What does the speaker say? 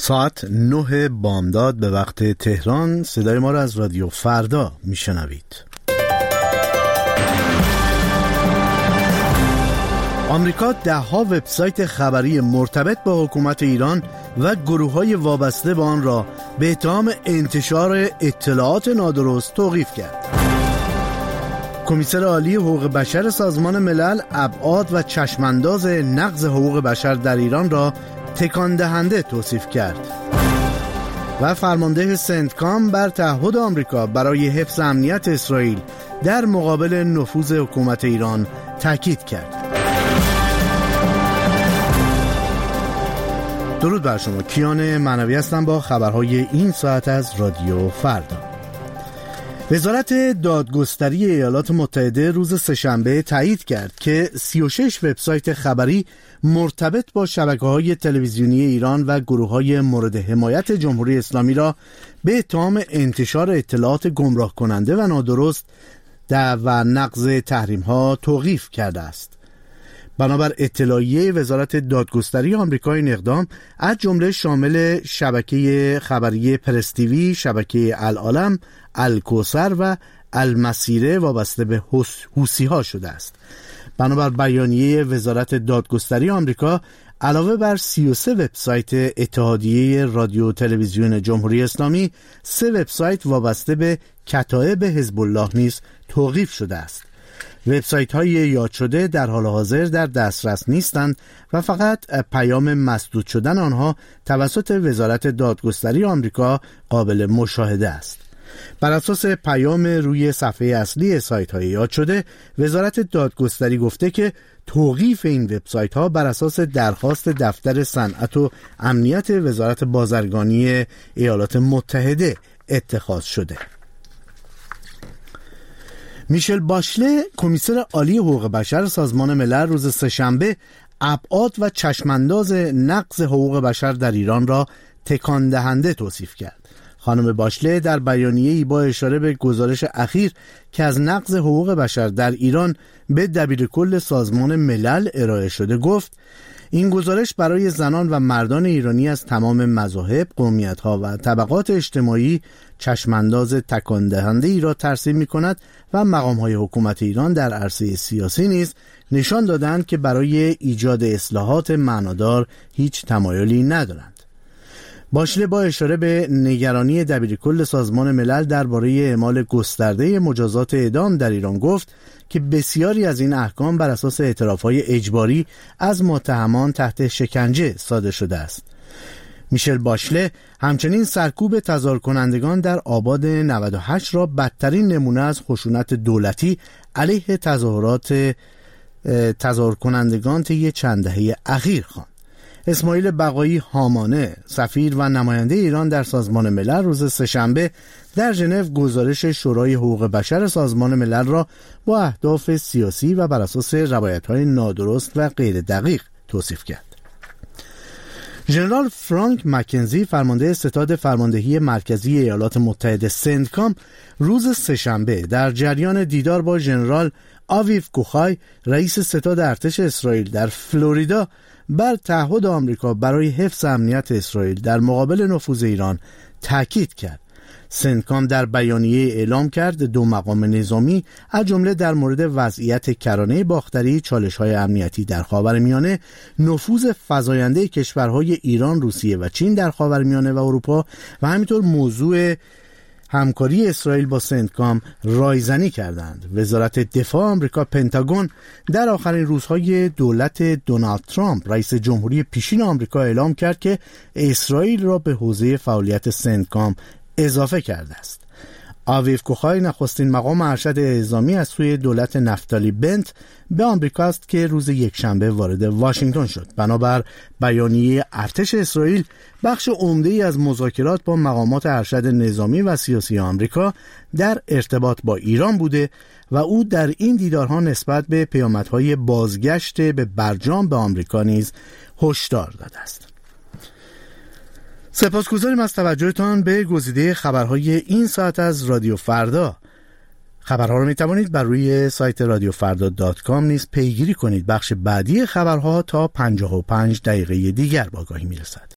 ساعت 9 بامداد به وقت تهران. صدای ما را از رادیو فردا میشنوید. آمریکا 10 وبسایت خبری مرتبط با حکومت ایران و گروه‌های وابسته به آن را به اتهام انتشار اطلاعات نادرست توقیف کرد. کمیسر عالی حقوق بشر سازمان ملل ابعاد و چشمانداز نقض حقوق بشر در ایران را تکان دهنده توصیف کرد. و فرمانده سنتکام بر تعهد آمریکا برای حفظ امنیت اسرائیل در مقابل نفوذ حکومت ایران تاکید کرد. درود بر شما، کیان معنوی هستم با خبرهای این ساعت از رادیو فردا. وزارت دادگستری ایالات متحده روز سه‌شنبه تایید کرد که 36 وبسایت خبری مرتبط با شبکه‌های تلویزیونی ایران و گروه‌های مورد حمایت جمهوری اسلامی را به اتهام انتشار اطلاعات گمراه کننده و نادرست و نقض تحریم‌ها توقیف کرده است. بنابر اطلاعیه وزارت دادگستری آمریکا این اقدام از جمله شامل شبکه خبری پرس تیوی، شبکه العالم، الکوثر و المسیره وابسته به حوثی‌ها شده است. بنابر بیانیه وزارت دادگستری آمریکا علاوه بر 33 وبسایت اتحادیه رادیو تلویزیون جمهوری اسلامی، 3 وبسایت وابسته به کتائب حزب الله نیز توقیف شده است. وبسایت‌های یاد شده در حال حاضر در دسترس نیستند و فقط پیام مسدود شدن آنها توسط وزارت دادگستری آمریکا قابل مشاهده است. بر اساس پیام روی صفحه اصلی سایت‌های یاد شده، وزارت دادگستری گفته که توقیف این وبسایت‌ها بر اساس درخواست دفتر صنعت و امنیت وزارت بازرگانی ایالات متحده اتخاذ شده. میشل باشله، کمیسر عالی حقوق بشر سازمان ملل روز سه‌شنبه ابعاد و چشمانداز نقض حقوق بشر در ایران را تکان دهنده توصیف کرد. خانم باشله در بیانیه‌ای با اشاره به گزارش اخیر که از نقض حقوق بشر در ایران به دبیرکل سازمان ملل ارائه شده گفت: این گزارش برای زنان و مردان ایرانی از تمام مذاهب، قومیت‌ها و طبقات اجتماعی چشمانداز تکان دهنده ای را ترسیم می‌کند و مقام‌های حکومت ایران در عرصه سیاسی نیز نشان دادند که برای ایجاد اصلاحات معنادار هیچ تمایلی ندارند. باشله با اشاره به نگرانی دبیرکل سازمان ملل درباره اعمال گسترده مجازات اعدام در ایران گفت که بسیاری از این احکام بر اساس اعتراف‌های اجباری از متهمان تحت شکنجه صادر شده است. میشل باشله همچنین سرکوب تظاهر کنندگان در آباد 98 را بدترین نمونه از خشونت دولتی علیه تظاهر کنندگان طی چند دهه اخیر خواند. اسماعیل بقایی هامانه، سفیر و نماینده ایران در سازمان ملل روز سه‌شنبه در ژنو گزارش شورای حقوق بشر سازمان ملل را با اهداف سیاسی و بر اساس روایت‌های نادرست و غیر دقیق توصیف کرد. ژنرال فرانک مکنزی، فرمانده ستاد فرماندهی مرکزی ایالات متحده سنتکام، روز سه‌شنبه در جریان دیدار با ژنرال آویو کوخای، رئیس ستاد ارتش اسرائیل در فلوریدا، بر تعهد آمریکا برای حفظ امنیت اسرائیل در مقابل نفوذ ایران تاکید کرد. سنتکام در بیانیه اعلام کرد 2 مقام نظامی از جمله در مورد وضعیت کرانه باختری، چالش‌های امنیتی در خاورمیانه، نفوذ فزاینده کشورهای ایران، روسیه و چین در خاورمیانه و اروپا و همینطور موضوع همکاری اسرائیل با سنتکام رایزنی کردند. وزارت دفاع آمریکا پنتاگون در آخرین روزهای دولت دونالد ترامپ رئیس جمهوری پیشین آمریکا اعلام کرد که اسرائیل را به حوزه فعالیت سنتکام اضافه کرده است. آویو کوخای، نخستین مقام ارشد اعزامی از سوی دولت نفتالی بنت به آمریکا است که روز یکشنبه وارد واشنگتن شد. بنابر بیانیه ارتش اسرائیل، بخش عمده‌ای از مذاکرات با مقامات ارشد نظامی و سیاسی آمریکا در ارتباط با ایران بوده و او در این دیدارها نسبت به پیامدهای بازگشت به برجام به آمریکا نیز هشدار داده است. سپاسگزاریم از توجهتان به گزیده خبرهای این ساعت از رادیو فردا. خبرها رو میتوانید بر روی سایت radiofrda.com نیز پیگیری کنید. بخش بعدی خبرها تا 55 دقیقه دیگر با آگاهی میرسد.